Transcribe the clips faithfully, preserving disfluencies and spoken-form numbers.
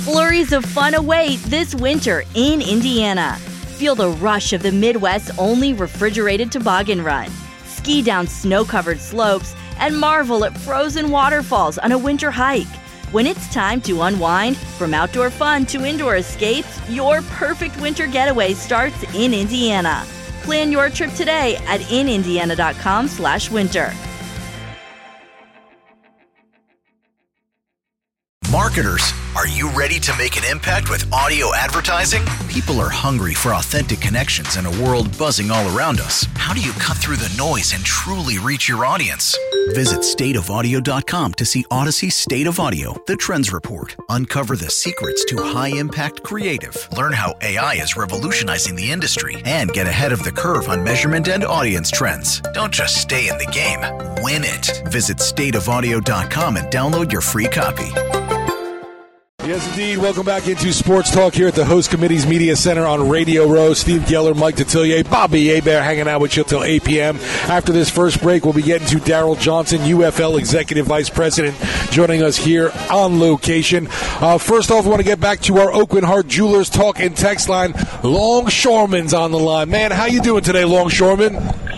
Flurries of fun await this winter in Indiana. Feel the rush of the Midwest's only refrigerated toboggan run. Ski down snow-covered slopes and marvel at frozen waterfalls on a winter hike. When it's time to unwind, from outdoor fun to indoor escapes, your perfect winter getaway starts in Indiana. Plan your trip today at in indiana dot com slash winter. Marketers, are you ready to make an impact with audio advertising? People are hungry for authentic connections in a world buzzing all around us. How do you cut through the noise and truly reach your audience? Visit state of audio dot com to see Odyssey State of Audio, the Trends Report. Uncover the secrets to high-impact creative. Learn how A I is revolutionizing the industry and get ahead of the curve on measurement and audience trends. Don't just stay in the game, win it. Visit state of audio dot com and download your free copy. Yes, indeed. Welcome back into Sports Talk here at the Host Committee's Media Center on Radio Row. Steve Geller, Mike Detillier, Bobby Hebert hanging out with you till eight p.m. After this first break, we'll be getting to Daryl Johnson, U F L Executive Vice President, joining us here on location. Uh, first off, I want to get back to our Oakland Heart Jewelers talk and text line. Longshoreman's on the line. Man, how you doing today, Longshoreman?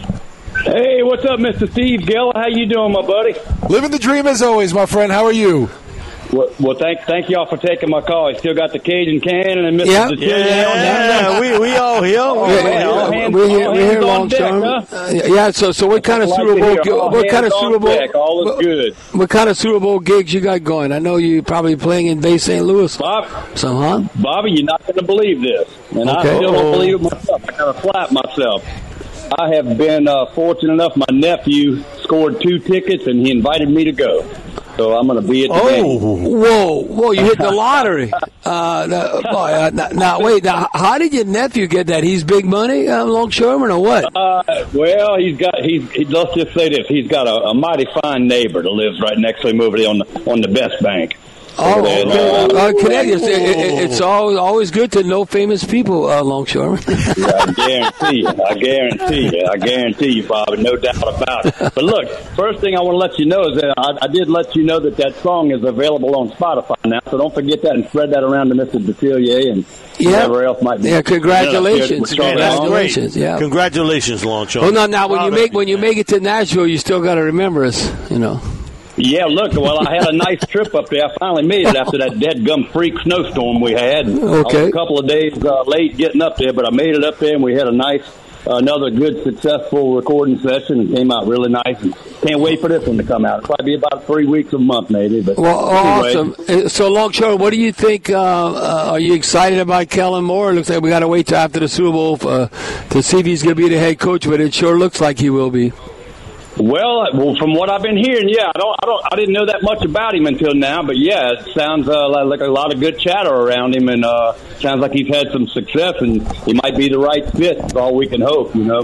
Hey, what's up, Mister Steve Geller? How you doing, my buddy? Living the dream as always, my friend. How are you? Well, well, thank thank y'all for taking my call. You still got the Cajun Cannon and Mister Yep. Detillier Yeah, on yeah, we we all here. Oh, Yeah, man, all yeah, hands- we're here. all We're here hands on long deck, term. huh? Uh, yeah. So so what kind of Like Super to Bowl? hear. gi- All What kind of hands on Super Bowl? deck. All is good. What kind of Super Bowl gigs you got going? I know you probably playing in Bay Saint Louis. Bob, Some, huh? Bobby, you're not going to believe this, and I Okay. still don't believe it myself. I got to slap myself. I have been uh, fortunate enough. My nephew scored two tickets, and he invited me to go. So I'm going to be at the game. Whoa, whoa! You hit the lottery. Uh, the, boy, uh, now, now, wait. Now, how did your nephew get that? He's big money, uh, Longshoreman, or what? Uh, well, he's got. He's. He, let's just say this: he's got a, a mighty fine neighbor that lives right next to him over there on the on the Best Bank. Oh, And, okay. uh, Uh, Connecticut. It, it, it's always, always good to know famous people, uh, Longshoreman. I guarantee you. I guarantee you. I guarantee you, Bobby. No doubt about it. But look, first thing I want to let you know is that I, I did let you know that that song is available on Spotify now. So don't forget that and spread that around to Mister Detillier and Yeah. whoever else might be. Yeah, congratulations. Yeah, that's Congratulations. Yeah. Congratulations, Longshore. Well, no, now when you make when you make it to Nashville, you still got to remember us, you know. Yeah, look, well, I had a nice trip up there. I finally made it after that dead-gum freak snowstorm we had. Okay. I was a couple of days uh, late getting up there, but I made it up there, and we had a nice, uh, another good, successful recording session, and came out really nice. And can't wait for this one to come out. It'll probably be about three weeks, a month, maybe. But Well, anyway. awesome. Uh, So, Longshore, what do you think? Uh, uh, are you excited about Kellen Moore? It looks like we got to wait till after the Super Bowl uh, to see if he's going to be the head coach, but it sure looks like he will be. Well, well, from what I've been hearing, yeah, I don't, I don't, I didn't know that much about him until now, but yeah, it sounds uh, like, like a lot of good chatter around him, and uh, sounds like he's had some success, and he might be the right fit. That's all we can hope, you know.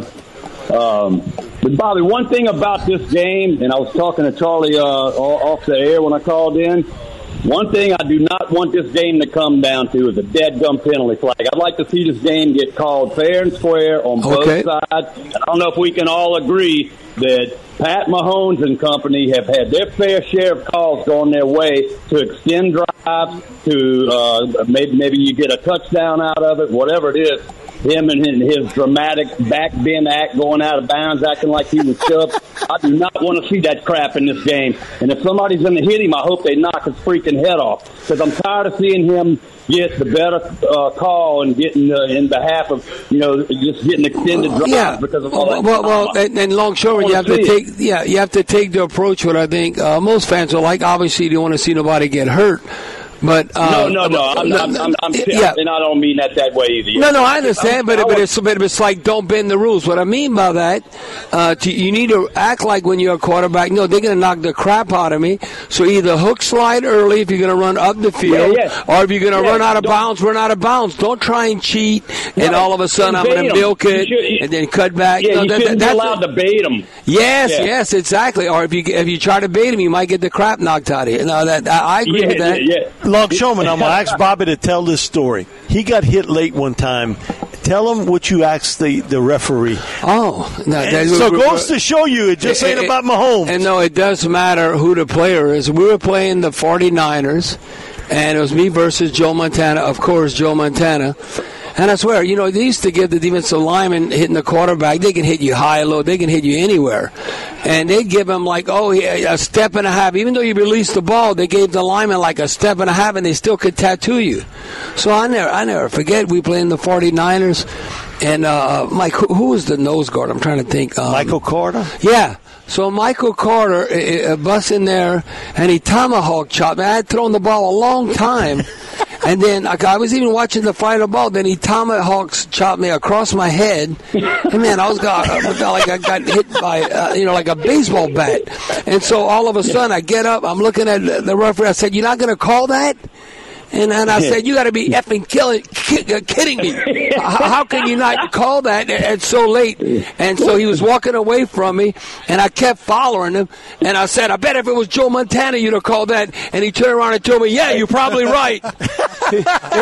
Um, but Bobby, one thing about this game, and I was talking to Charlie uh, off the air when I called in. One thing I do not want this game to come down to is a dead-gum penalty flag. I'd like to see this game get called fair and square on Okay. both sides. I don't know if we can all agree that Pat Mahomes and company have had their fair share of calls going their way to extend drives, to uh, maybe maybe you get a touchdown out of it, whatever it is. Him and his dramatic back bend act going out of bounds, acting like he was shoved. I do not want to see that crap in this game. And if somebody's going to hit him, I hope they knock his freaking head off. Because I'm tired of seeing him get the better uh, call and getting uh, in behalf of, you know, just getting extended drives Yeah. because of all Well, that. well, well and, and Longshore, you have to see take yeah, you have to take the approach. What I think uh, most fans are like. Obviously, you don't want to see nobody get hurt. But uh, no, no, no. I'm, I'm, I'm, I'm, yeah. and I don't mean that that way either. No, no, I understand, but, I but, it's, but it's like don't bend the rules. What I mean by that, uh, to, you need to act like when you're a quarterback, no, they're going to knock the crap out of me. So either hook slide early if you're going to run up the field, Yeah, yeah. or if you're going to Yeah, run out of don't- bounds, run out of bounds. Don't try and cheat, and Right. all of a sudden I'm going Bait to 'em. milk You it should- you- and then cut back. Yeah, No, you that- shouldn't that- be that's- allowed to bait them. Yes, Yeah. yes, exactly. Or if you if you try to bait him, you might get the crap knocked out of you. No, that I, I agree Yeah, with that. yeah, yeah. Longshoreman, I'm going to ask Bobby to tell this story. He got hit late one time. Tell him what you asked the, the referee. Oh, no, that, And so it goes to show you, it just ain't about Mahomes. And no, it does matter who the player is. We were playing the forty-niners. and it was me versus Joe Montana. Of course, Joe Montana. And I swear, you know, they used to give the defensive lineman hitting the quarterback. They can hit you high, low. They can hit you anywhere. And they'd give him like, oh, a step and a half. Even though you released the ball, they gave the lineman like a step and a half, and they still could tattoo you. So I never, I never forget. We played in the forty-niners, and uh, Mike, who, who was the nose guard? I'm trying to think. Um, Michael Carter. Yeah. So Michael Carter uh, busts in there, and he tomahawk chopped me. I had thrown the ball a long time. And then like, I was even watching the fight of the ball. Then he tomahawks chopped me across my head. And man, I was got, I felt like I got hit by, uh, you know, like a baseball bat. And so all of a sudden I get up. I'm looking at the referee. I said, "You're not going to call that?" And and I said, "You got to be effing killing, ki- kidding me! How, how can you not call that? It's so late." And so he was walking away from me, and I kept following him. And I said, "I bet if it was Joe Montana, you'd have called that." And he turned around and told me, "Yeah, you're probably right." And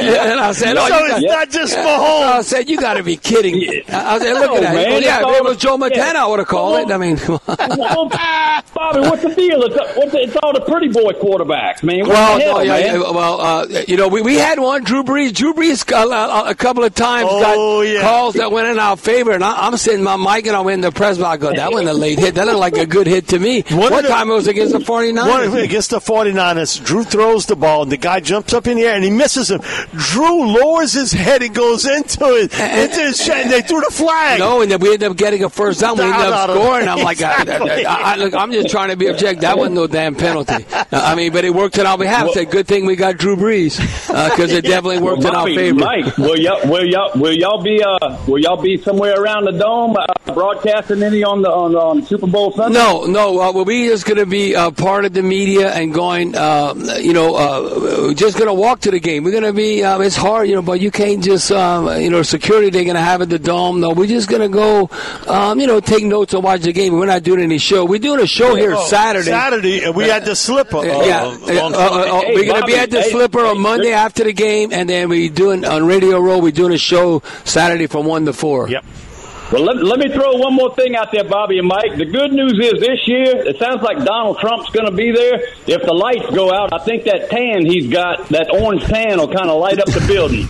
I said, "Oh, so you it's got, not just Mahomes." I said, "You got to be kidding me!" I said, "Look at that." man, Well, yeah, it's if it all was Joe Montana, yeah. I would have called it. I mean, come on. Well, Bobby, what's the deal? It's, what's the, it's all the pretty boy quarterbacks, man. What Well, the hell, no, yeah, man? yeah, well, uh, you know, we, we had one, Drew Brees. Drew Brees uh, a couple of times Oh, got yeah. calls that went in our favor, and I, I'm sitting my mic and I'm in the press box. I go, that wasn't a late hit. That looked like a good hit to me. One One of the- time it was against the forty-niners. One against the forty-niners, Drew throws the ball, and the guy jumps up in the air, and he misses him. Drew lowers his head and goes into it, into his shed, and they threw the flag. No, and then we ended up getting a first down. We ended up No, no, no. scoring. I'm like, I, Exactly. I, I, look, I'm just trying to be objective. That wasn't no damn penalty. I mean, but it worked in our behalf. Said, good thing we got Drew Brees, because it definitely worked Well, in our Bobby, favor. Mike, will y'all will y'all will y'all be uh will y'all be somewhere around the dome uh, broadcasting any on the on, on Super Bowl Sunday? No, no. Uh, well, we just going to be uh, part of the media and going, uh, you know, uh, just going to walk to the game. We're going to be. Um, it's hard, you know, but you can't just, um, you know, security they're going to have at the dome. No, we're just going to go, um, you know, take notes and watch the game. We're not doing any show. We're doing a show here Oh, Saturday. Saturday, and we had the slipper. Uh, yeah, uh, Uh, on uh, uh, Hey, we're going to be Bobby, at the hey, Slipper hey, on Monday hey. after the game, and then we doing on Radio Row. We're doing a show Saturday from one to four. Yep. Well, let, let me throw one more thing out there, Bobby and Mike. The good news is this year, it sounds like Donald Trump's going to be there. If the lights go out, I think that tan he's got, that orange tan, will kind of light up the building.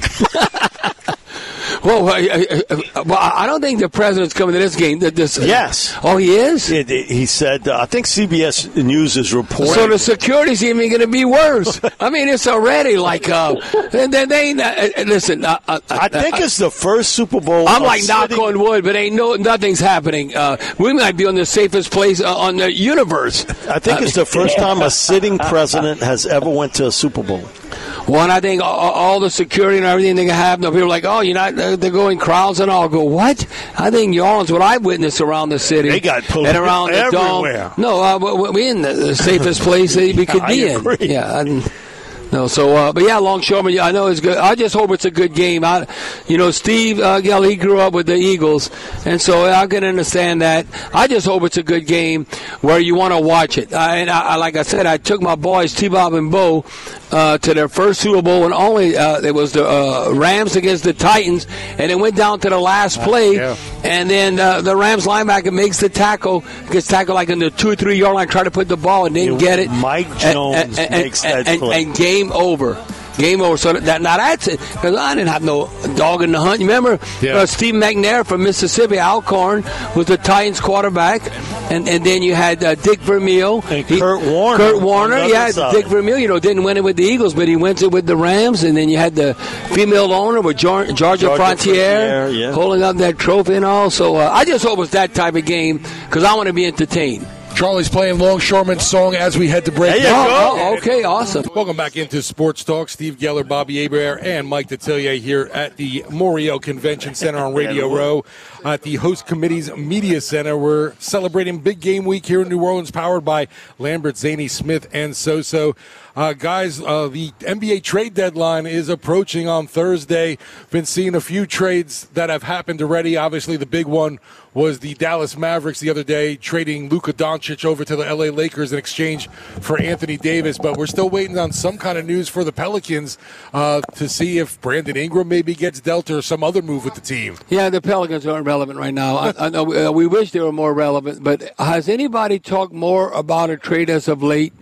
Well, I, I, well, I don't think the president's coming to this game. This, Yes. Oh, he is? It, it- he said, uh, I think C B S News is reporting. So the security's even going to be worse. I mean, it's already like, uh, they, they, they uh, listen. Uh, uh, I think it's the first Super Bowl. I'm of like knock sitting- on wood, but ain't no nothing's happening. Uh, we might be on the safest place uh, on the universe. I think it's the first time a sitting president has ever went to a Super Bowl. One, I think all, all the security and everything they have. No, people are like, oh, you're not. Uh, they're going crowds and all. I go, what? I think New Orleans, what I witnessed around the city, They got police and around the everywhere. dome. No, uh, we- we're in the, the safest place that we could I be agree. in. Yeah. I, No, so uh, but yeah, Longshoreman. Yeah, I know it's good. I just hope it's a good game. I, you know, Steve uh, Gell, he grew up with the Eagles, and so I can understand that. I just hope it's a good game where you want to watch it. I, and I, like I said, I took my boys T-Bob and Bo uh, to their first Super Bowl, and only uh, it was the uh, Rams against the Titans, and it went down to the last play, yeah. and then uh, the Rams linebacker makes the tackle, gets tackled like in the two or three yard line, try to put the ball and didn't Yeah, get it. Mike And- Jones and, and, makes that and, play. and, and game over. Game over. So that now that's it. Because I didn't have no dog in the hunt. You remember Yeah. uh, Steve McNair from Mississippi, Alcorn, was the Titans quarterback, and and then you had uh, Dick Vermeil, And Kurt Warner Kurt Warner, on the yeah. other side. Dick Vermeil, you know, didn't win it with the Eagles, but he went it with the Rams, and then you had the female owner with Georgia, Georgia Frontier, Frontier, yeah. holding up that trophy and all. So uh, I just hope it's that type of game because I want to be entertained. Charlie's playing Longshoreman's song as we head to break. There you Oh, go. oh, okay, awesome. Welcome back into Sports Talk. Steve Geller, Bobby Hebert, and Mike Detillier here at the Moriel Convention Center on Radio Row at the Host Committee's Media Center. We're celebrating Big Game Week here in New Orleans, powered by Lambert, Zaney, Smith, and Soso. Uh, guys, uh, the N B A trade deadline is approaching on Thursday. Been seeing a few trades that have happened already. Obviously, the big one was the Dallas Mavericks the other day, trading Luka Doncic over to the L A Lakers in exchange for Anthony Davis. But we're still waiting on some kind of news for the Pelicans uh, to see if Brandon Ingram maybe gets dealt or some other move with the team. Yeah, the Pelicans aren't relevant right now. I, I know uh, we wish they were more relevant, but has anybody talked more about a trade as of late?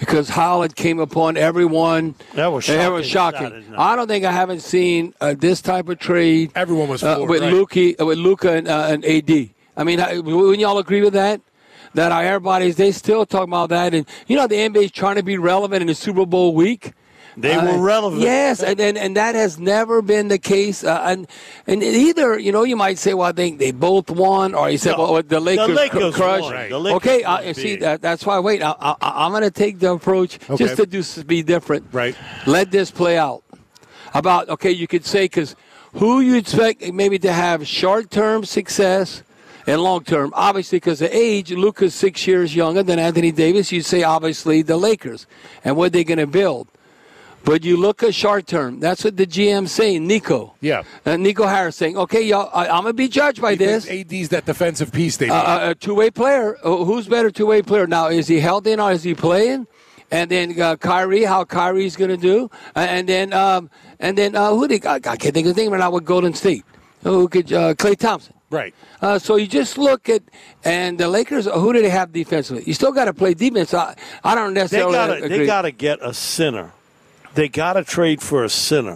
because how it came upon everyone. That was shocking. That was shocking. I don't think I haven't seen uh, this type of trade. Everyone was uh, floored, with right? Luka, uh, with Luka and, uh, and A D. I mean, I, wouldn't y'all agree with that? That our everybody's they still talk about that, and you know the N B A is trying to be relevant in the Super Bowl week. They uh, were relevant. Yes, and, and and that has never been the case. Uh, and and either, you know, you might say, well, I think they both won, or you said, No, well, the Lakers, the Lakers crushed. won. Right. The Lakers Okay, won uh, see, big. that, that's why, wait, I, I, I'm going to take the approach Okay. just to do be different. Right. Let this play out. About, okay, you could say, because who you expect maybe to have short-term success and long-term, obviously because of age, Luka's six years younger than Anthony Davis, you'd say obviously the Lakers. And what they're going to build. But you look at short term. That's what the G M's saying, Nico. Yeah. Uh, Nico Harris saying, okay, y'all, I, I'm going to be judged by this. A D's that defensive piece they need. Uh, a two-way player. Uh, who's better two-way player? Now, is he healthy or is he playing? And then uh, Kyrie, how Kyrie's going to do. Uh, and then, um, and then uh, who did I, I can't think of his name right now with Golden State. Who could uh, Klay Thompson. Right. Uh, so you just look at, and the Lakers, who do they have defensively? You still got to play defense. I, I don't They necessarily gotta, agree. they got to get a center. They got to trade for a center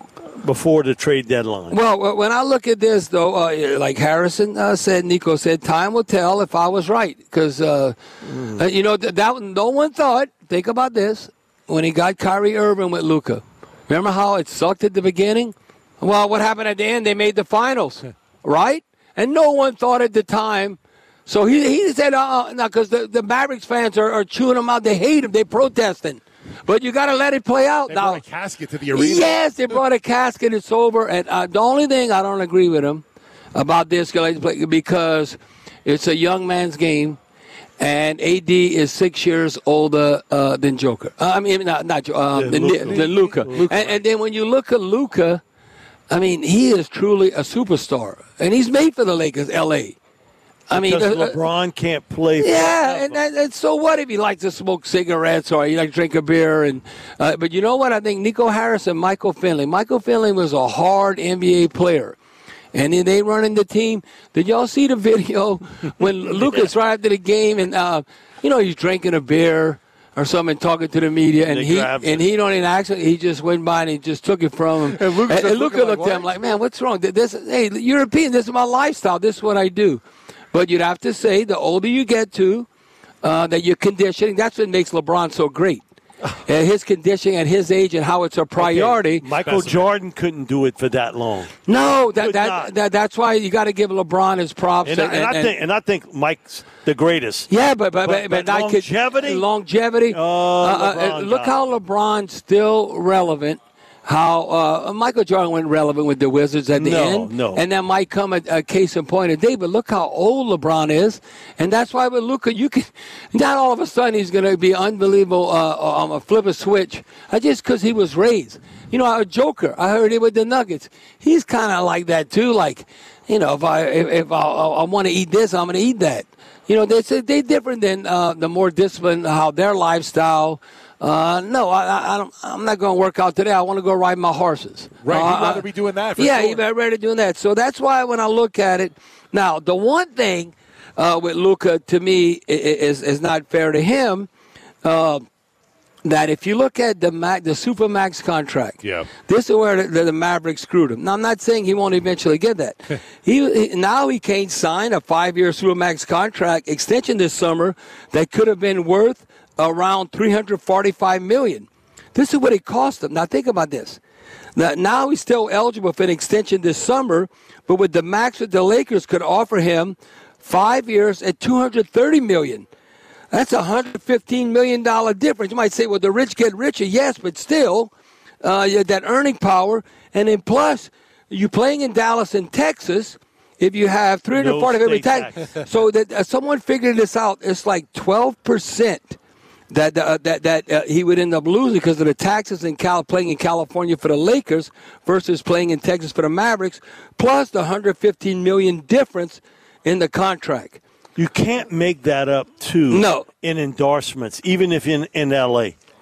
before the trade deadline. Well, when I look at this, though, uh, like Harrison uh, said, Nico said, time will tell if I was right. Because, uh, mm. uh, you know, th- that no one thought, think about this, when he got Kyrie Irving with Luka. Remember how it sucked at the beginning? Well, what happened at the end? They made the finals, right? And no one thought at the time. So he he said, uh, no, because the, the Mavericks fans are, are chewing him out. They hate him. They're protesting. But you got to let it play out. They now, brought a casket to the arena. Yes, they brought a casket. It's over. And uh, the only thing I don't agree with him about this, because it's a young man's game, and A D is six years older uh, than Joker. Uh, I mean, not, not uh, than Luka. Than Luka. Luka. And, and then when you look at Luka, I mean, he is truly a superstar. And he's made for the Lakers, L A I mean, because uh, LeBron can't play. For yeah, and, and, and so what if he likes to smoke cigarettes or he likes to drink a beer? And uh, but you know what? I think Nico Harris and Michael Finley. Michael Finley was a hard N B A player. And then they running the team. Did y'all see the video when Lucas right after the game and, uh, you know, he's drinking a beer or something, talking to the media, and They he grabbed and it. he don't even actually. He just went by and he just took it from him. And Luka and, just and Luka looking looked like, at him what? like, "Man, what's wrong? This, hey, European. This is my lifestyle. This is what I do." But you'd have to say, the older you get to, uh, that your conditioning. That's what makes LeBron so great. And his conditioning at his age and how it's a priority. Okay. Michael Jordan couldn't do it for that long. No, that, Could that, not. that that's why you got to give LeBron his props. And, I, and, I think and I think Mike's the greatest. Yeah, but but but, But- but, but not kid- longevity? longevity. Oh, Uh, uh, LeBron look got how LeBron's still relevant. How uh, Michael Jordan went relevant with the Wizards at the No, end, no. and that might come a, a case in point today. But look how old LeBron is, and that's why with Luka, you can not all of a sudden he's going to be unbelievable. Uh, um, a flip a switch, uh, just because he was raised. You know, a Joker. I heard it with the Nuggets. He's kind of like that too. Like, you know, if I if, if I, I want to eat this, I'm going to eat that. You know, they they different than uh, the more disciplined how their lifestyle. Uh, no, I, I don't. I'm not going to work out today. I want to go ride my horses. Right, Uh, he'd rather be doing that. For yeah, sure. he'd rather doing that. So that's why when I look at it, now the one thing uh, with Luka to me is is not fair to him. Uh, that if you look at the Mac, the Supermax contract, Yeah. this is where the, the Mavericks screwed him. Now I'm not saying he won't eventually get that. he, he now he can't sign a five-year Supermax contract extension this summer that could have been worth around three hundred forty-five million dollars. This is what it cost him. Now think about this. Now, now he's still eligible for an extension this summer, but with the max that the Lakers could offer him, five years at two hundred thirty million dollars. That's a one hundred fifteen million dollars difference. You might say, well, the rich get richer. Yes, but still, uh, you have that earning power. And then plus, you playing in Dallas and Texas, if you have three hundred forty No every state time. tax. So that uh, someone figured this out. It's like twelve percent. That uh, that that uh, he would end up losing because of the taxes in Cal playing in California for the Lakers versus playing in Texas for the Mavericks, plus the one hundred fifteen million dollars difference in the contract. You can't make that up, too, No. in endorsements, even if in, in L A.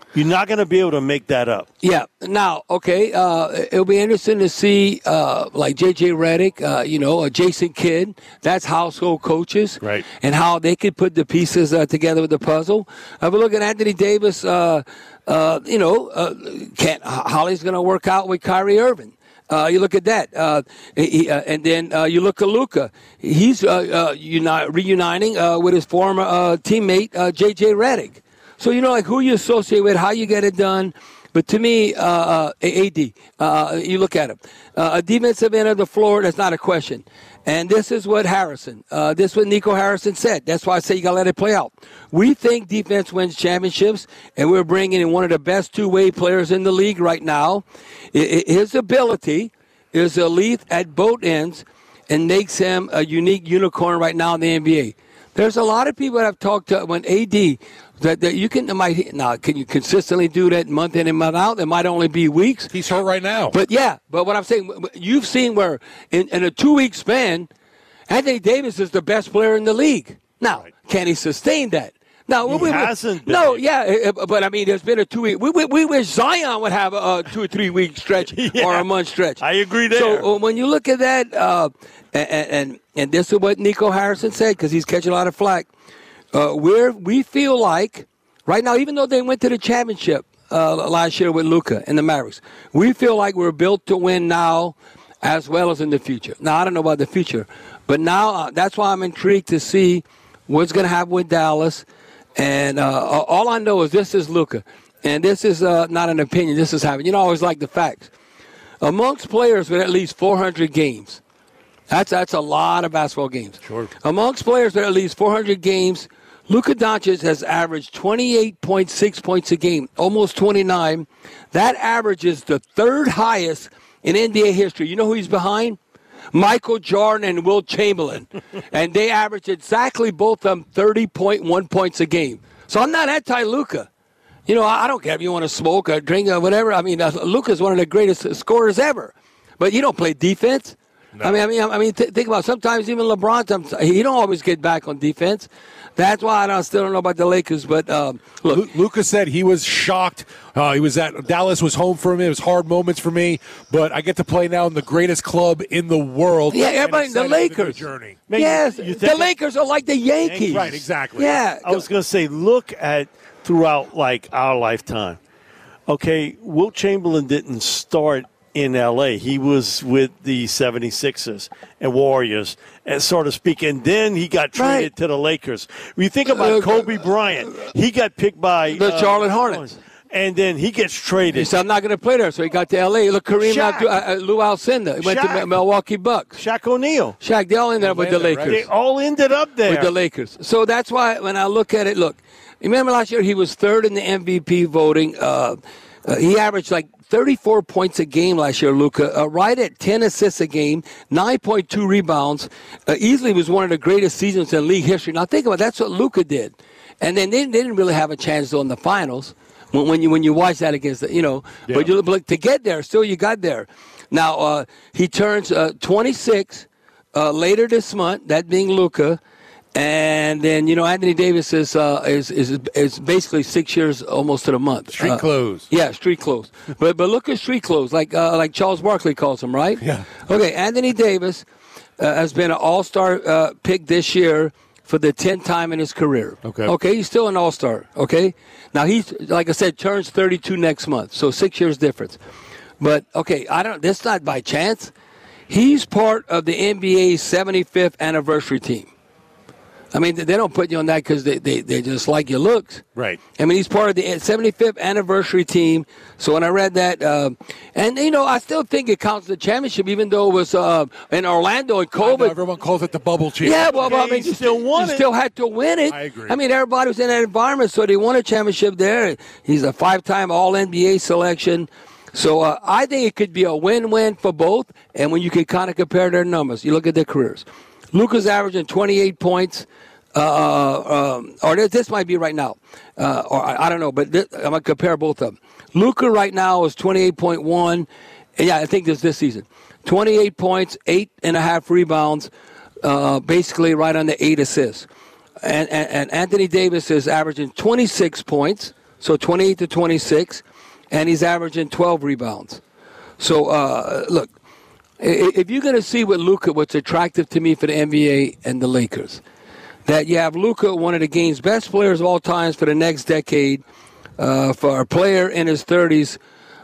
You're not going to be able to make that up. Yeah. Now, okay, uh, it'll be interesting to see, uh, like J J Redick, uh, you know, uh, Jason Kidd. That's household coaches, right? And how they could put the pieces uh, together with the puzzle. Uh, but look at Anthony Davis. Uh, uh, you know, uh, can't Holly's going to work out with Kyrie Irving. Uh, you look at that, uh, he, uh, and then uh, you look at Luka. He's uh, uh, uni- reuniting uh, with his former uh, teammate uh, J J Redick. So you know, like who you associate with, how you get it done. But to me, uh, uh, A D, uh, you look at him, uh, a defensive end of the floor. That's not a question. And this is what Harrison, uh, this is what Nico Harrison said. That's why I say you got to let it play out. We think defense wins championships, and we're bringing in one of the best two-way players in the league right now. His ability is elite at both ends and makes him a unique unicorn right now in the N B A. There's a lot of people that I've talked to when A D that, that you can might now can you consistently do that month in and month out? It might only be weeks. He's hurt right now. But yeah, but what I'm saying, you've seen where in, in a two week span, Anthony Davis is the best player in the league. Now, right. Can he sustain that? No, he we, we, hasn't. Been. No, yeah, but I mean, there's been a two week. We, we, we wish Zion would have a two or three week stretch yeah, or a month stretch. I agree there. So uh, when you look at that, uh, and, and and this is what Nico Harrison said because he's catching a lot of flack. Uh, we're we feel like right now, even though they went to the championship uh, last year with Luka and the Mavericks, we feel like we're built to win now, as well as in the future. Now I don't know about the future, but now uh, that's why I'm intrigued to see what's going to happen with Dallas. And uh, all I know is this is Luka. And this is uh, not an opinion. This is happening. You know, I always like the facts. Amongst players with at least four hundred games, that's that's a lot of basketball games. Sure. Amongst players with at least four hundred games, Luka Doncic has averaged twenty-eight point six points a game, almost twenty-nine. That average is the third highest in N B A history. You know who he's behind? Michael Jordan and Wilt Chamberlain. And they average exactly both of them thirty point one points a game. So I'm not anti-Luka. You know, I don't care if you want to smoke or drink or whatever. I mean, uh, Luka's one of the greatest scorers ever. But you don't play defense. No. I mean, I mean, I mean, th- think about it. Sometimes even LeBron, he don't always get back on defense. That's why I don't, still don't know about the Lakers. But um, look, Luka said he was shocked. Uh, he was at Dallas was home for him. It was hard moments for me, but I get to play now in the greatest club in the world. Yeah, everybody, the Lakers. Journey. Man, yes, you, you the Lakers are like the Yankees. Right, exactly. Yeah, I was going to say, look at throughout like our lifetime. Okay, Wilt Chamberlain didn't start in L A. He was with the seventy-sixers and Warriors, and so to speak, and then he got traded right. to the Lakers. When you think about uh, Kobe Bryant, he got picked by the uh, Charlotte Hornets. And then he gets traded. He said, I'm not going to play there, so he got to L A. Look, Kareem Shaq. Abdul, uh, Lou Alcindor. He went Shaq. to Milwaukee Bucks. Shaq O'Neal. Shaq, they all ended up with the Lakers. Right? They all ended up there. With the Lakers. So that's why when I look at it, look, remember last year he was third in the M V P voting. Uh, uh, he averaged like thirty-four points a game last year, Luka, uh, right at ten assists a game, nine point two rebounds. Uh, easily was one of the greatest seasons in league history. Now think about it, that's what Luka did. And then they, they didn't really have a chance though in the finals. When, when you when you watch that against the, you know, yeah. but you but to get there, still you got there. Now uh, he turns uh, twenty-six uh, later this month. That being Luka, and then you know Anthony Davis is uh, is, is is basically six years almost to the month. Street uh, clothes. Yeah, street clothes. but but look at street clothes like uh, like Charles Barkley calls them, right? Yeah. Okay, Anthony Davis uh, has been an All-Star uh, pick this year for the tenth time in his career. Okay. Okay, he's still an all-star. Okay. Now he's, like I said, turns thirty-two next month, so six years difference. But okay, I don't. That's not by chance. He's part of the N B A's seventy-fifth anniversary team. I mean, they don't put you on that because they, they, they just like your looks. Right. I mean, he's part of the seventy-fifth anniversary team. So when I read that, uh, and, you know, I still think it counts the championship, even though it was uh, in Orlando and COVID. I know, everyone calls it the bubble championship. Yeah, well, well I mean, you still won you it. still had to win it. I agree. I mean, everybody was in that environment, so they won a championship there. He's a five-time All N B A selection. So uh, I think it could be a win-win for both, and when you can kind of compare their numbers, you look at their careers. Luka's averaging twenty-eight points. Uh, um, or this, this might be right now, uh, or I, I don't know, but this, I'm going to compare both of them. Luka right now is twenty-eight point one, and yeah, I think this this season. twenty-eight points, eight and a half rebounds, uh, basically right under eight assists. And, and, and Anthony Davis is averaging twenty-six points, so twenty-eight to twenty-six, and he's averaging twelve rebounds. So, uh, look, if you're going to see what Luka, what's attractive to me for the N B A and the Lakers, that you have Luka, one of the game's best players of all times for the next decade, uh, for a player in his thirties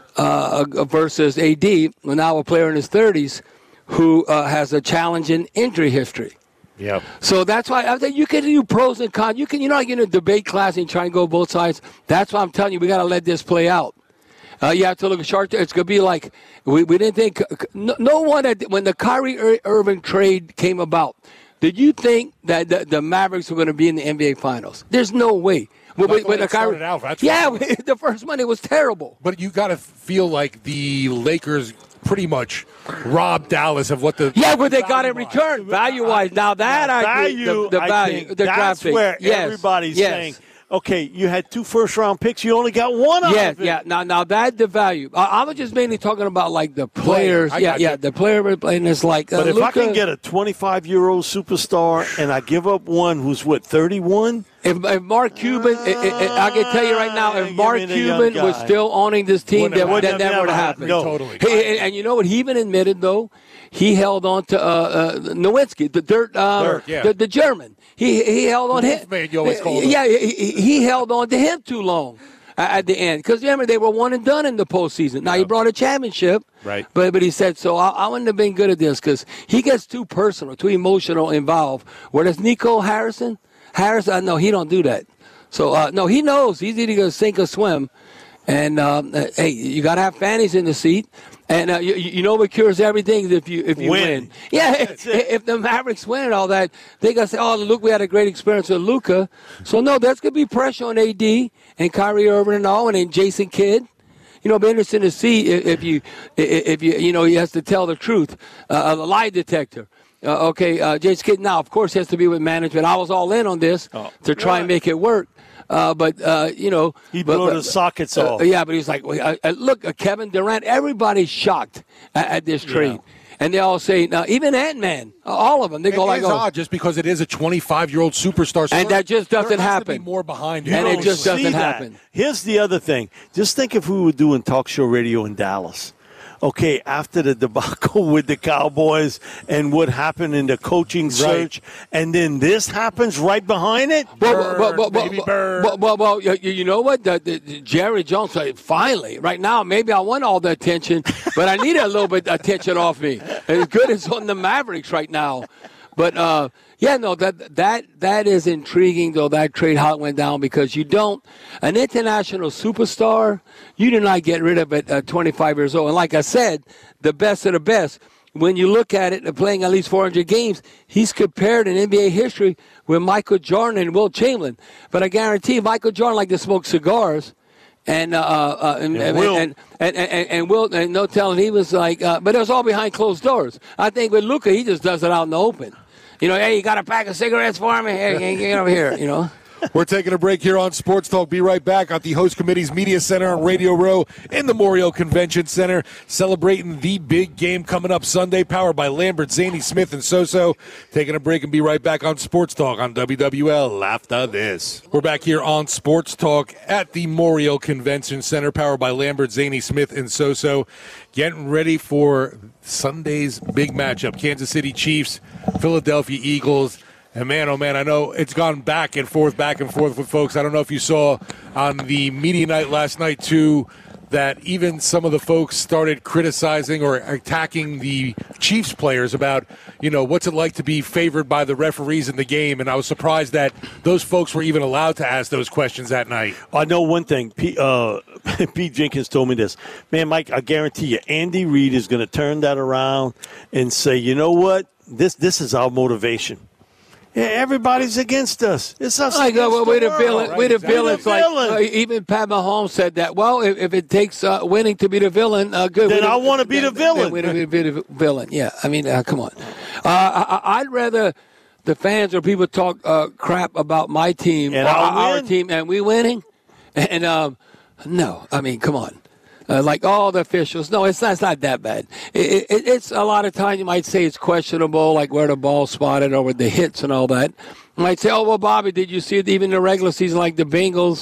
uh, versus A D, now a player in his thirties who uh, has a challenging injury history. Yep. So that's why I think you can do pros and cons. You can, you're not in a debate class and try and go both sides. That's why I'm telling you, we got to let this play out. Uh, you have to look at short. It's going to be like we, we didn't think. No, no one had, when the Kyrie Ir- Irving trade came about, did you think that the, the Mavericks were going to be in the N B A Finals? There's no way. When, when, when the Kyrie, out, that's yeah, the first Monday was terrible. But you got to feel like the Lakers pretty much robbed Dallas of what the yeah, but they got in return value wise. Now that I value, agree, the, the I value, think the that's draft pick. where yes, everybody's yes. saying, okay, you had two first round picks, you only got one out yeah, of it. Yeah, now now that the value. I, I was just mainly talking about like the players. Player, yeah, yeah, you. the player playing is like. Uh, But if Luka, I can get a twenty-five year old superstar and I give up one who's what thirty-one. If, if Mark Cuban, I, I, I can tell you right now, if Give Mark me the young Cuban guy. was still owning this team, that, Wouldn't that have never would never have happened. No. Totally. He, and, and you know what? He even admitted, though, he held on to uh, uh, Nowitzki, the dirt, uh, Dirk, yeah. the, the German. He he held on him. Man, you always call him. Yeah, he, he held on to him too long at the end. Because remember, they were one and done in the postseason. Now, Yeah. he brought a championship. Right. But but he said, so I, I wouldn't have been good at this because he gets too personal, too emotional involved. Whereas Nico Harrison, Harrison, uh, no, he don't do that. So, uh, no, he knows he's either going to sink or swim. And, um, uh, hey, you got to have fannies in the seat. And uh, you, you know what cures everything is if you if you win. Win. Yeah, if, if the Mavericks win and all that, they got to say, oh, look, we had a great experience with Luka. So, no, that's going to be pressure on A D and Kyrie Irving and all, and then Jason Kidd. You know, it'll be interesting to see if, if you, if you, you know, he has to tell the truth. Uh, a lie detector. Uh, okay, uh, Jason Kidd now, of course, has to be with management. I was all in on this oh. to try and make it work. Uh, but, uh, you know. He but, blew but, the sockets uh, off. Yeah, but he's like, uh, uh, look, uh, Kevin Durant, everybody's shocked at, at this trade. Yeah. And they all say, now, even Ant-Man, all of them, they It go like, is oh. odd just because it is a twenty-five-year-old superstar. So And that just doesn't there has happen. To be more behind And him. it just See doesn't that. happen. Here's the other thing. Just think if we were doing talk show radio in Dallas. Okay, after the debacle with the Cowboys and what happened in the coaching search, and then this happens right behind it. Well, well, well, baby well, bird. well, well, well, you, you know what? The, the, the Jerry Jones said, finally, right now, maybe I want all the attention, but I need a little bit of attention off me. As good as on the Mavericks right now. But, uh, yeah, no, that that that is intriguing, though, that trade, how it went down, because you don't, an international superstar, you do not get rid of it at twenty-five years old. And like I said, the best of the best, when you look at it, playing at least four hundred games, he's compared in N B A history with Michael Jordan and Wilt Chamberlain. But I guarantee Michael Jordan liked to smoke cigars. And uh, uh, and, and, Wilt. and, and, and, and Wilt, and no telling, he was like, uh, but it was all behind closed doors. I think with Luka, he just does it out in the open. You know, hey, you got a pack of cigarettes for me? Hey, get over here, you know. We're taking a break here on Sports Talk. Be right back at the Host Committee's Media Center on Radio Row in the Memorial Convention Center, celebrating the big game coming up Sunday, powered by Lambert, Zaney, Smith, and Soso. Taking a break and be right back on Sports Talk on W W L after this. We're back here on Sports Talk at the Memorial Convention Center, powered by Lambert, Zaney, Smith, and Soso. Getting ready for Sunday's big matchup, Kansas City Chiefs, Philadelphia Eagles. And, man, oh, man, I know it's gone back and forth, back and forth with folks. I don't know if you saw on the media night last night, too, that even some of the folks started criticizing or attacking the Chiefs players about, you know, what's it like to be favored by the referees in the game. And I was surprised that those folks were even allowed to ask those questions that night. I know one thing. Pete, uh, Pete Jenkins told me this. Man, Mike, I guarantee you, Andy Reid is going to turn that around and say, you know what? This, this is our motivation. Yeah, everybody's against us. It's us. I go, well, against we're the the villain. world. We're the We're the villains. Like villain. uh, even Pat Mahomes said that. Well, if, if it takes uh, winning to be the villain, uh, good. Then We're I wanna be the villain. We're the, we're the villain. Yeah, I mean, uh, come on. Uh, I, I'd rather the fans or people talk uh, crap about my team And or I'll our win. team, and we winning. And um, no, I mean, come on. Uh, like all the officials. No, it's not, it's not that bad. It, it, it's a lot of times you might say it's questionable, like where the ball spotted or with the hits and all that. You might say, oh, well, Bobby, did you see it even in the regular season, like the Bengals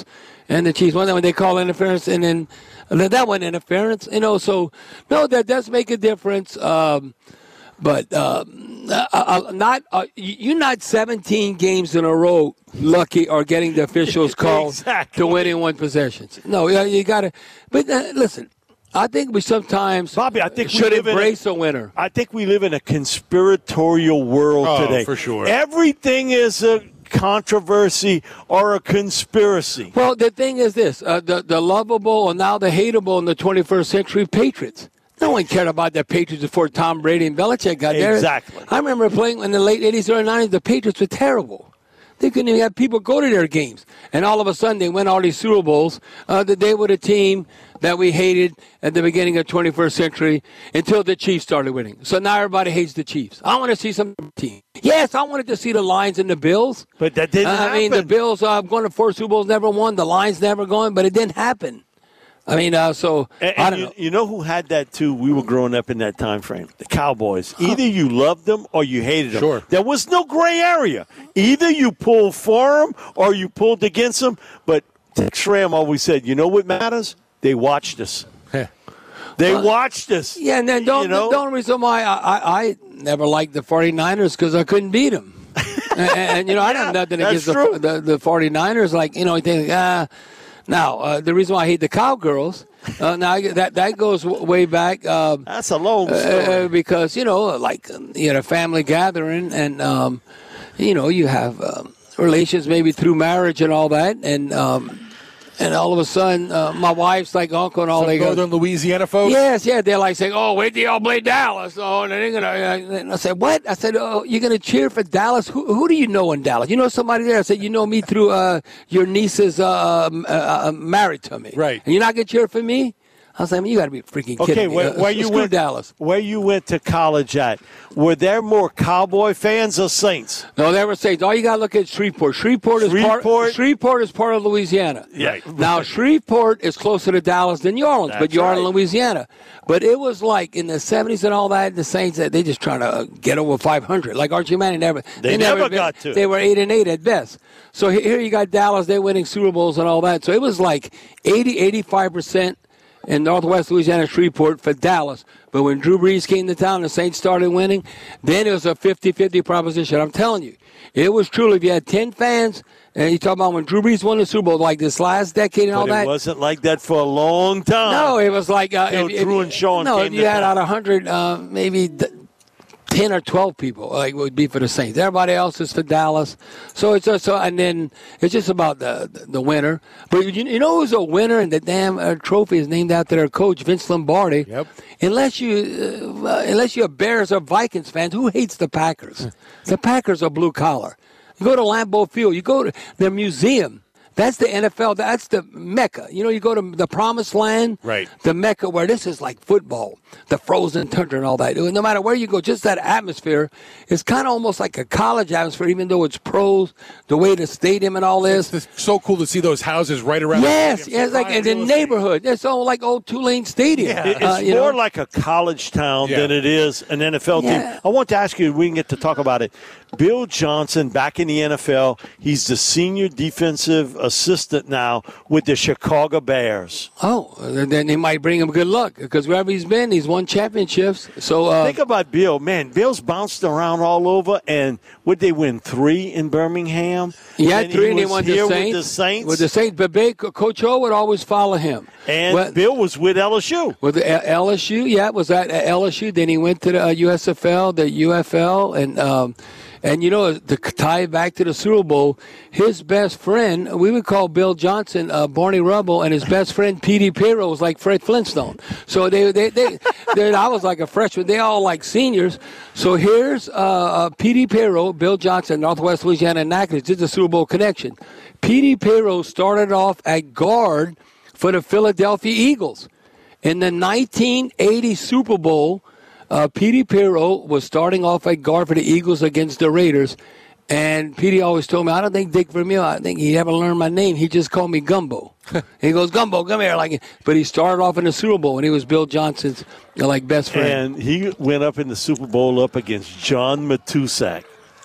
and the Chiefs won that when they call interference, and then that one interference. You know, so no, that does make a difference. Um, but uh, uh, not uh, you're not seventeen games in a row lucky or getting the officials called exactly. to winning one possessions. No, you, you got to. But uh, listen. I think we sometimes Bobby, I think should we live embrace in a, a winner. I think we live in a conspiratorial world oh, today. for sure. Everything is a controversy or a conspiracy. Well, the thing is this, uh, the, the lovable and now the hateable in the twenty-first century Patriots. No one cared about the Patriots before Tom Brady and Belichick got there. Exactly. I remember playing in the late eighties, early nineties, the Patriots were terrible. They couldn't even have people go to their games. And all of a sudden, they win all these Super Bowls. Uh, that they were the team that we hated at the beginning of twenty-first century until the Chiefs started winning. So now everybody hates the Chiefs. I want to see some team. Yes, I wanted to see the Lions and the Bills. But that didn't uh, happen. I mean, the Bills uh, going to four Super Bowls, never won. The Lions never going, but it didn't happen. I mean, uh, so and, I and don't you, know. You know who had that too? We were growing up in that time frame. The Cowboys. Either you loved them or you hated them. Sure. There was no gray area. Either you pulled for them or you pulled against them. But Tex Schramm always said, "You know what matters? They watched us. They Well, watched us." Yeah, and then don't, you know? the only reason why I, I, I never liked the 49ers because I couldn't beat them. and, and, you know, I Yeah, have nothing that's against the, true. the, the 49ers. Like, you know, you think, ah. Now, uh, the reason why I hate the Cowgirls, uh, now that that goes w- way back. Um, That's a long story. uh, because, you know, like you had a family gathering and, um, you know, you have um, relations maybe through marriage and all that. And um, and all of a sudden, uh, my wife's like uncle and all Some they go. Northern Louisiana folks? Yes, yeah, they're like saying, "Oh, wait till y'all play Dallas." Oh, and they're gonna. And I said, "What?" I said, "Oh, you're gonna cheer for Dallas? Who, who do you know in Dallas? You know somebody there?" I said, "You know me through uh, your niece's uh, uh, uh, married to me, Right? And you're not gonna cheer for me?" I was like, "You got to be freaking kidding Okay, me!" where, Uh, where you screw went, Dallas? Where you went to college at? Were there more Cowboy fans or Saints? No, they were Saints. All you got to look at Shreveport. Shreveport is Shreveport? part. Shreveport is part of Louisiana. Yeah. Now Shreveport is closer to Dallas than New Orleans, That's but you are in right. Louisiana. But it was like in the seventies and all that. The Saints, they just trying to get over five hundred. Like Archie Manning never. They never got to. They were eight and eight at best. So he- here you got Dallas. They're winning Super Bowls and all that. So it was like eighty, eighty-five percent. In Northwest Louisiana, Shreveport for Dallas. But when Drew Brees came to town, the Saints started winning, then it was a fifty-fifty proposition. I'm telling you, it was truly, if you had ten fans, and you talk about when Drew Brees won the Super Bowl, like this last decade and all But that. it wasn't like that for a long time. No, it was like uh, Till if, Drew if, and Sean No, came if you to had town. out of one hundred, uh, maybe d- ten or twelve people like would be for the Saints. Everybody else is for Dallas. So it's just so, and then it's just about the the, the winner. But you, you know who's a winner, and the damn uh, trophy is named after their coach, Vince Lombardi. Yep. Unless you, uh, unless you're Bears or Vikings fans, who hates the Packers? The Packers are blue collar. You go to Lambeau Field. You go to the museum. That's the N F L. That's the Mecca. You know, you go to the Promised Land, Right. the Mecca, where this is like football, the frozen tundra and all that. No matter where you go, just that atmosphere is kind of almost like a college atmosphere, even though it's pros, the way the stadium and all this. It's so cool to see those houses right around Yes, the yes, like in the neighborhood. It's all like old Tulane Stadium. It- It's uh, you more know? like a college town Yeah. than it is an N F L Yeah. team. I want to ask you, we can get to talk about it. Bill Johnson back in the N F L. He's the senior defensive assistant now with the Chicago Bears. Oh, then they might bring him good luck because wherever he's been, he's won championships. So uh, Think about Bill. Man, Bill's bounced around all over, and would they win three in Birmingham? yeah, And three, he and they was won the here Saints. with the Saints. With the Saints, but big, Coach O would always follow him. and Well, Bill was with L S U. With the L S U, yeah, was at L S U. Then he went to the uh, U S F L, the U F L, and um, and you know to tie back to the Super Bowl, his best friend, we would call Bill Johnson uh, Barney Rubble, and his best friend Petey Pirro was like Fred Flintstone. So they they they, they I was like a freshman. They all like seniors. So here's uh, uh, Petey Pirro, Bill Johnson, Northwest Louisiana Natchitoches. This is a Super Bowl connection. Petey Pirro started off at guard for the Philadelphia Eagles. In the nineteen eighty Super Bowl, uh, Petey Pirro was starting off at guard for the Eagles against the Raiders. And Petey always told me, I don't think Dick Vermeil, I think he ever learned my name. He just called me Gumbo. He goes, Gumbo, come here. Like, but he started off in the Super Bowl, and he was Bill Johnson's uh, like best friend. And he went up in the Super Bowl up against John Matusak.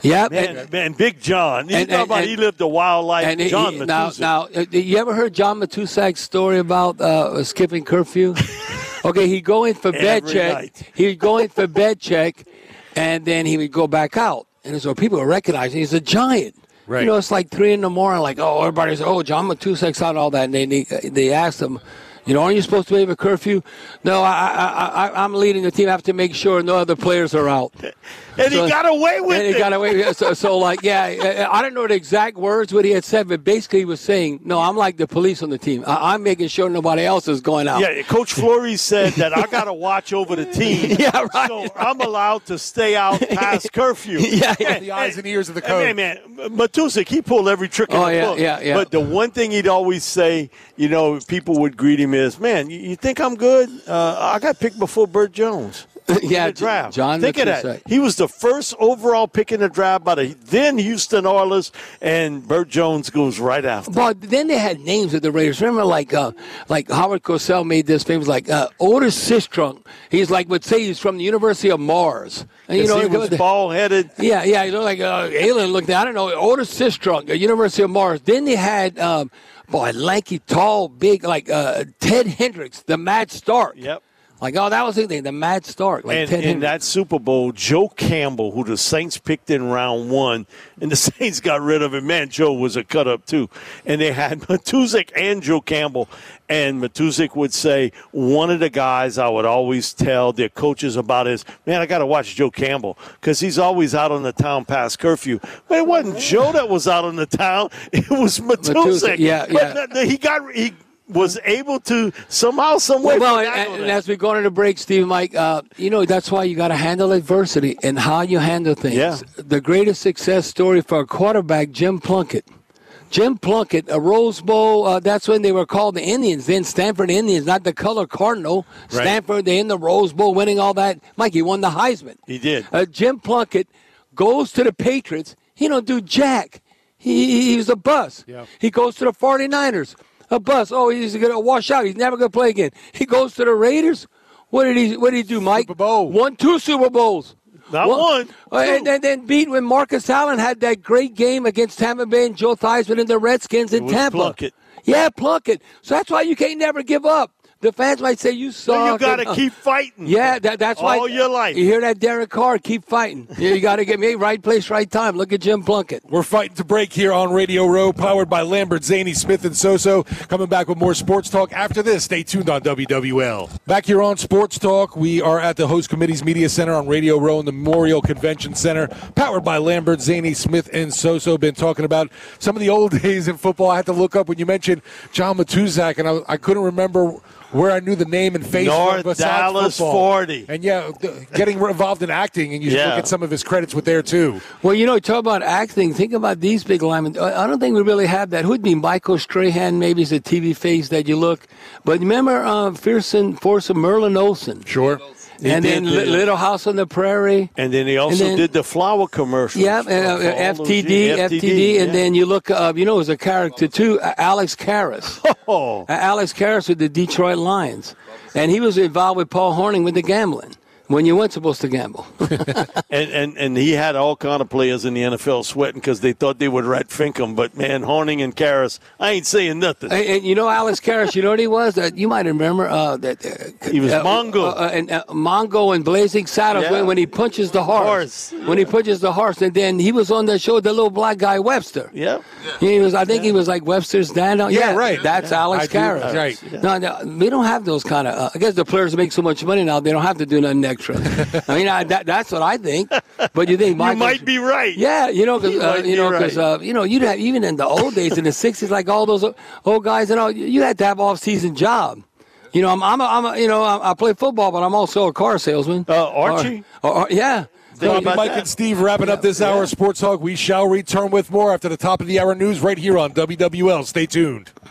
Yeah, man, and, man, Big John. You and, talk and, about and, he lived a wild life. And John he, Matuszak. now, now, uh, you ever heard John Matusak's story about uh, skipping curfew? Okay, he'd go in for bed Every check. night. He'd go in for bed check, and then he would go back out. And so people would recognize him. He's a giant. Right. You know, it's like three in the morning. Like, oh, everybody's, oh, John Matusak's out, all that. And they they, they asked him, you know, aren't you supposed to wave a curfew? No, I, I, I, I'm leading the team. I have to make sure no other players are out. And So- he got away with and it. he got away with it. So, so, like, yeah, I don't know the exact words what he had said, but basically he was saying, no, I'm like the police on the team. I, I'm making sure nobody else is going out. Yeah, Coach Flory said that I got to watch over the team. Yeah, right. So I'm allowed to stay out past curfew. Yeah, yeah. The eyes and ears of the Hey, coach. man, man, Matusik, he pulled every trick in Oh, the yeah, book. yeah, yeah. But the one thing he'd always say, you know, people would greet him is, man, you, you think I'm good? Uh, I got picked before Burt Jones. Yeah, in the draft. John Think of Matusak. that. He was the first overall pick in the draft by the then Houston Oilers, and Burt Jones goes right after. But then they had names of the Raiders. Remember, like uh, like Howard Cosell made this famous, like uh, Otis Sistrunk. He's like, would say he's from the University of Mars. And, You know, he was the- bald-headed. Yeah, yeah, he looked like an alien looked. I don't know, Otis Sistrunk, at University of Mars. Then they had, um, boy, lanky, tall, big, like uh, Ted Hendricks, the Matt Stark. Yep. Like, oh, that was the thing, the Matt Stark. Like And Ted in Hendricks. that Super Bowl, Joe Campbell, who the Saints picked in round one, and the Saints got rid of him. Man, Joe was a cut-up, too. And they had Matusik and Joe Campbell. And Matusik would say, one of the guys I would always tell their coaches about is, man, I got to watch Joe Campbell because he's always out on the town past curfew. But it wasn't Joe that was out on the town. It was Matusik. Matusik, yeah, yeah. But th- he got – he was able to somehow, some way. Well, finagle and, and that. as we go into the break, Steve, Mike, uh, you know, that's why you got to handle adversity and how you handle things. Yeah. The greatest success story for a quarterback, Jim Plunkett. Jim Plunkett, a Rose Bowl, uh, that's when they were called the Indians, then Stanford Indians, not the color Cardinal. Right. Stanford, they in the Rose Bowl winning all that. Mike, he won the Heisman. He did. Uh, Jim Plunkett goes to the Patriots. He don't do jack. He, he, he was a bust. Yeah. He goes to the forty-niners. A bust. Oh, he's going to wash out. He's never going to play again. He goes to the Raiders. What did he What did he do, Mike? Super Bowl. Won two Super Bowls. Not one. Uh, and, and then beat when Marcus Allen had that great game against Tampa Bay and Joe Theismann and the Redskins in It was Tampa. Plunkett. Yeah, Plunkett. So that's why you can't never give up. The fans might say you suck. So you got to and, uh, keep fighting. Yeah, that, that's why. All your life. You hear that, Derek Carr? Keep fighting. Yeah, you got to get me right place, right time. Look at Jim Plunkett. We're fighting to break here on Radio Row, powered by Lambert, Zaney, Smith, and Soso. Coming back with more sports talk after this. Stay tuned on W W L. Back here on Sports Talk, we are at the Host Committee's Media Center on Radio Row in the Memorial Convention Center, powered by Lambert, Zaney, Smith, and Soso. Been talking about some of the old days in football. I had to look up when you mentioned John Matusak, and I, I couldn't remember where I knew the name and face North besides Dallas football. forty. And yeah, getting involved in acting, and you should Yeah. look at some of his credits with there too. Well, you know, talk about acting. Think about these big linemen. I I don't think we really have that. Who'd be Michael Strahan? Maybe he's a T V face that you look. But remember, uh, Fearsome Force of Merlin Olsen. Sure. He and then did Li- the- Little House on the Prairie. And then he also then- did the flower commercials. Yeah, for- uh, for all F those T D, years. F T D, and yeah. then you look up, you know, it was a character too, uh, Alex Karras. Oh. Uh, Alex Karras with the Detroit Lions. And he was involved with Paul Hornung with the gambling when you weren't supposed to gamble. And, and and he had all kind of players in the N F L sweating because they thought they would rat fink him. But, man, Horning and Karras, I ain't saying nothing. and, and you know Alex Karras, you know what he was? Uh, you might remember uh, that uh, He was uh, Mongo. Uh, uh, and uh, Mongo and Blazing Saddles Yeah. when, when he punches the horse. Horse. When he punches the horse. And then he was on that show, the little black guy, Webster. Yeah. He was, I think he was like Webster's dad. Yeah, Yeah, right. That's Alex I do- Karras. right. No, no, we don't have those kind of. Uh, I guess the players make so much money now, they don't have to do nothing extra. I mean, I, that, that's what I think. But you think You Michael, might be right. Yeah, you know, because You uh, might you be know, right. because uh, you know, you'd have even in the old days in the sixties, like all those old guys, and all, you had to have off-season job. You know, I'm, I'm, a, I'm a, you know, I, I play football, but I'm also a car salesman. Uh, Archie? Or, or, or, yeah. Think Bobby, about Mike, that. and Steve wrapping up this hour of Sports Talk. We shall return with more after the top of the hour news right here on W W L. Stay tuned.